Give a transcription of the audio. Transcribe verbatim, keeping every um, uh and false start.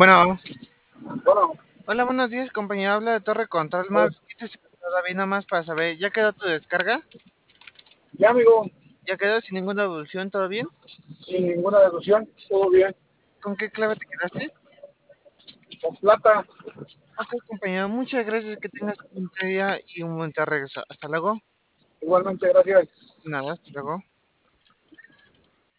Bueno, Bueno, hola, buenos días, compañero. Habla de Torre Control Map. pues, Este es David nomás para saber, ¿ya quedó tu descarga? ya amigo, ¿Ya quedó sin ninguna evolución? ¿Todo bien? sin ninguna deducción, todo bien. ¿Con qué clave te quedaste? Con plata, Ok, compañero, muchas gracias. Que tengas un buen día y un buen regreso. Hasta luego. igualmente, gracias. Nada, hasta luego.